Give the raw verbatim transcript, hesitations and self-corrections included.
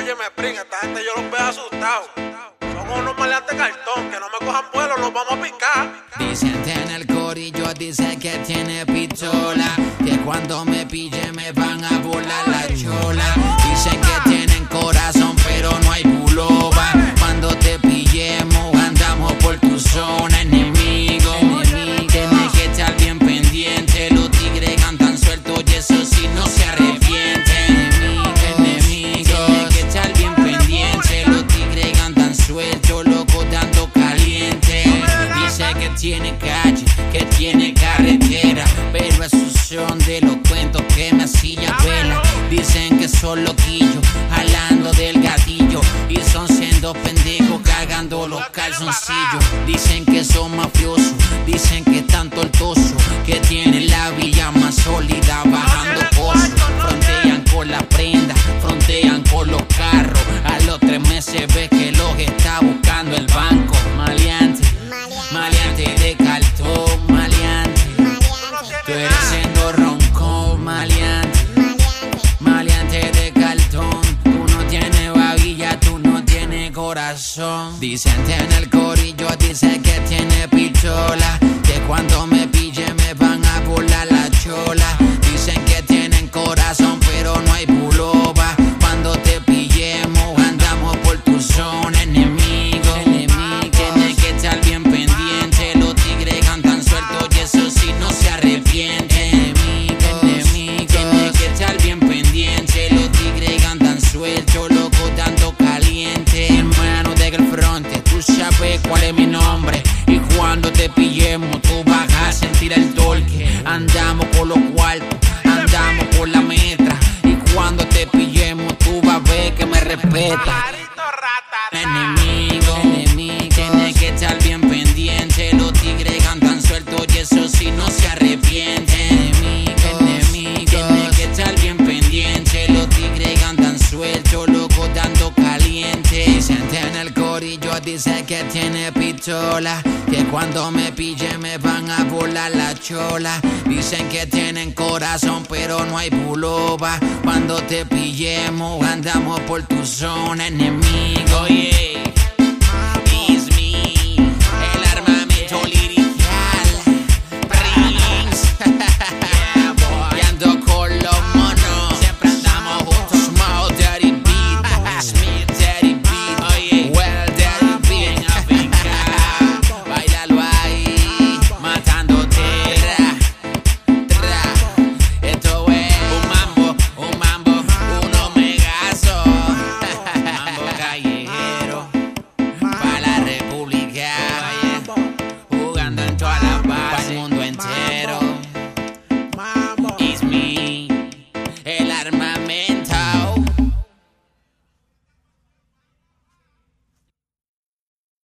Oye, me pringa, esta gente yo los veo asustados. Son unos maleantes cartón, que no me cojan vuelo, los vamos a picar. Dicen en el corillo, dice que tiene pistola, que cuando me pille me van a volar la chola. Dicen que tienen corazón, pero no hay buloba. Cuando te pillemos, andamos por tu zona, enemigo. Tienes que estar bien pendiente, los tigres andan sueltos y eso sí no se arrepienten. Enemigos, tienes que estar bien pendiente, los tigres andan sueltos, loco dando caliente. Dice que tiene calle, que tiene carretera, pero esos son de los cuentos que me hacía vela. Dicen que son loquillos, jalando del gatillo, y son siendo pendejos, cagando los calzoncillos. Dicen que son mafiosos, dicen que están tortosos, que tienen la villa más sólida, bajando pozos. Frontean con la prenda, frontean con los carros. A los tres meses ves que los está buscando el banco. Maleante, maleante de cartón, maleante. Tú eres siendo ronco, maleante. Maleante de cartón. Tú no tienes babilla, tú no tienes corazón. Dicen en el corillo, dice que tiene pistola, que cuando me pille me van a volar la chola. Dicen que tienen corazón, pero no hay buloba. Cuando te pillemos, andamos por tu zona, enemigo. Tienes que estar bien pendiente, los tigres andan sueltos y eso sí no se arrepienten. Enemigos, tienes que estar bien pendiente, los tigres andan sueltos, loco dando caliente. Hermano de el fronte, tú sabes cuál es mi nombre, y cuando te pillemos tú vas a sentir el torque. Andamos por los cuartos, andamos por la metra, y cuando te pillemos tú vas a ver que me respeta. Enemigo, enemigo, tienes que estar bien pendiente, los tigres andan sueltos y eso sí no se arrepienten. Enemigo, tienes que estar bien pendiente, los tigres andan sueltos, loco dando caliente. Dicen en el corillo, dice que tiene pistola, que cuando me pille me van a volar la chola. Dicen que tienen corazón, pero no hay buloba. Cuando te pillemos, andamos por tu zona, enemigo. Yeah.